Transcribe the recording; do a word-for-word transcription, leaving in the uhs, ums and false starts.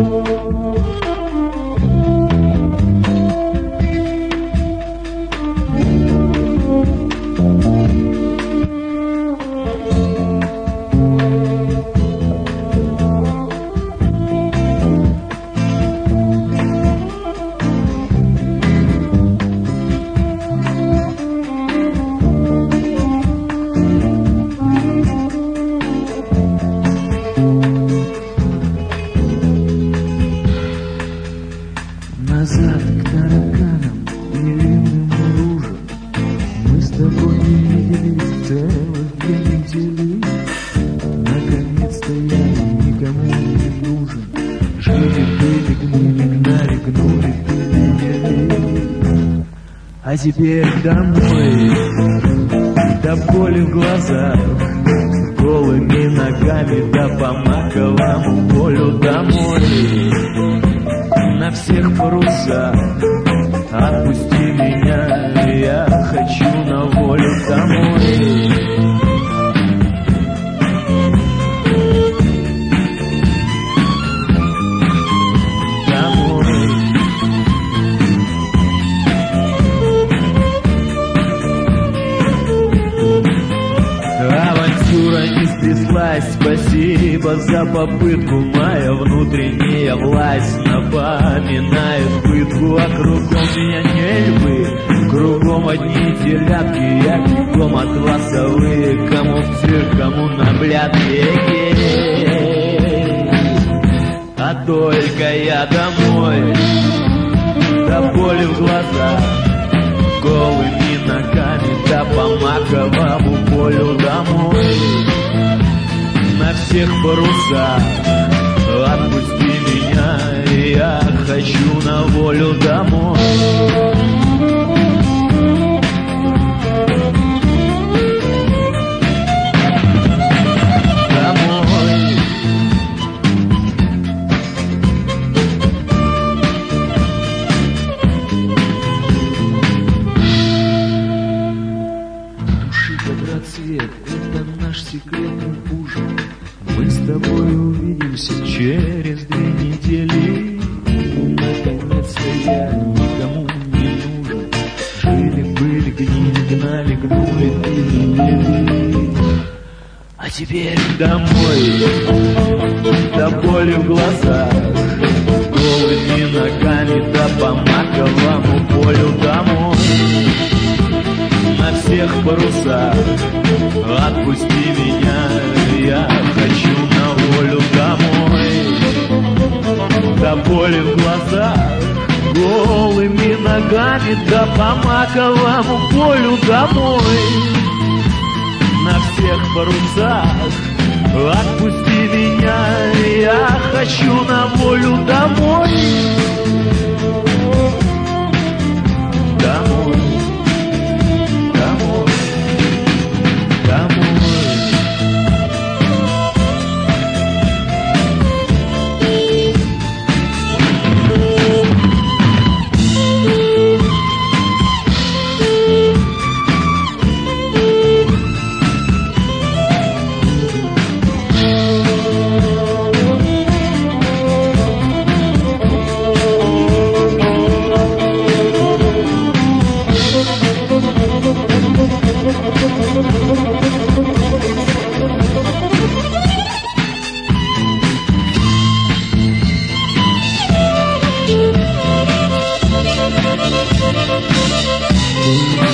Назад к тараканам и ливным лужам. Мы с тобой не виделись целых две недели. Наконец-то я никому не нужен. Жили, были, гнили, гнали, гнули, пили. А теперь домой, до боли в глазах, голыми ногами, да по маковому полю домой. На всех парусах отпусти меня, я хочу на волю домой. Домой. Авантюра не стряслась, спасибо за попытку. Моя внутренняя власть напоминает пытку. А кругом меня не львы, кругом одни телятки. Я бегом от вас совы, кому в цирк, кому на блядки. А только я домой, до боли в глазах, голыми ногами, да по маковому полю домой. На всех парусах отпусти меня, я хочу на волю домой. Домой. Души квадроцвет, это наш секретный ужин. Мы с тобой увидимся через две недели. Наконец-то я никому не нужен. Жили, были, гнили, гнали, гнули, пили. А теперь домой, до боли в глазах, голыми ногами, да по маковому полю домой. На всех парусах отпусти меня, я хочу на волю домой. До боли в глазах, голыми ногами, да по маковому полю домой. На всех парусах отпусти меня, я хочу на волю домой. Домой. Thank you.